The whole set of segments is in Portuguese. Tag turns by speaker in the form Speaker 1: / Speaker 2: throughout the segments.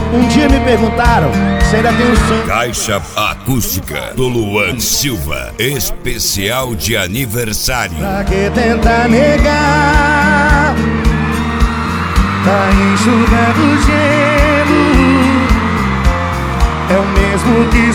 Speaker 1: Um dia me perguntaram se ainda tem um sonho.
Speaker 2: Caixa acústica do Luan Silva, especial de aniversário.
Speaker 1: Pra que tentar negar? Tá enxugando gelo, é o mesmo que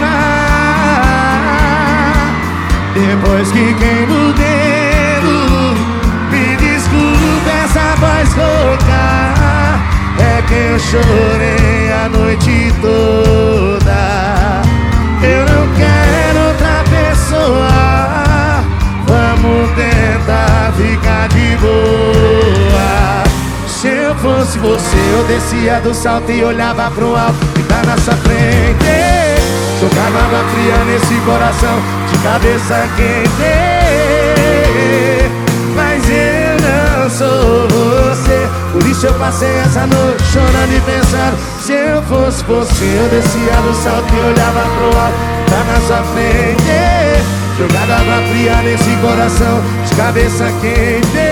Speaker 1: sobrar. Depois que queima o dedo, me desculpe essa voz rouca. É que eu chorei a noite toda. Eu não quero outra pessoa. Vamos tentar ficar de boa. Se eu fosse você, eu descia do salto e olhava pro alto que tá na sua frente. Jogava água fria nesse coração, de cabeça quente. Mas eu não sou você, por isso eu passei essa noite chorando e pensando. Se eu fosse você, eu descia do salto e olhava pro alto, tá na sua frente. Jogava água fria nesse coração, de cabeça quente.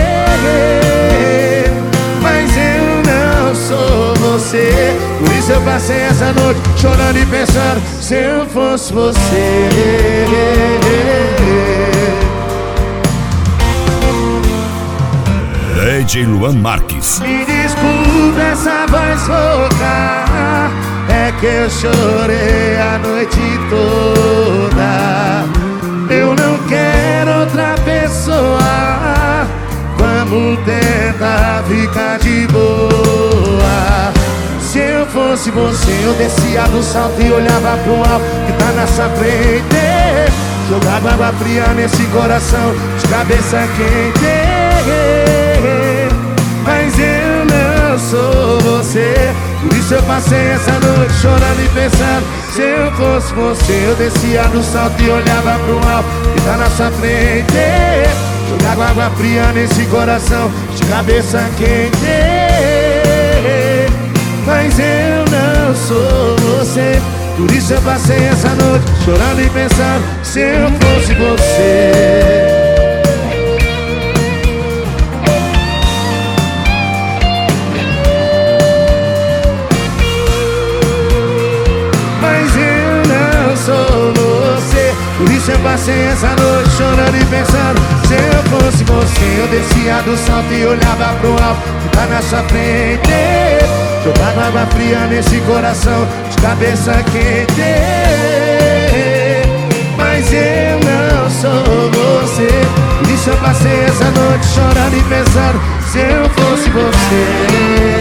Speaker 1: Mas eu não sou você, por isso eu passei essa noite chorando e pensando. Se eu fosse você.
Speaker 2: DJ Luan Marques.
Speaker 1: Me desculpe essa voz rouca, é que eu chorei a noite toda. Eu não quero outra pessoa. Vamos tentar ficar de boa. Se eu fosse você, eu descia do salto e olhava pro alto que tá na sua frente. Jogava água fria nesse coração, de cabeça quente. Mas eu não sou você, por isso eu passei essa noite chorando e pensando. Se eu fosse você, eu descia do salto e olhava pro alto que tá na sua frente. Jogava água fria nesse coração, de cabeça quente. Mas eu não sou você, por isso eu passei essa noite chorando e pensando. Se eu fosse você. Por isso eu passei essa noite chorando e pensando. Se eu fosse você, eu descia do salto e olhava pro alto que tá na sua frente. Jogava água fria nesse coração, de cabeça quente. Mas eu não sou você, por isso eu passei essa noite chorando e pensando. Se eu fosse você.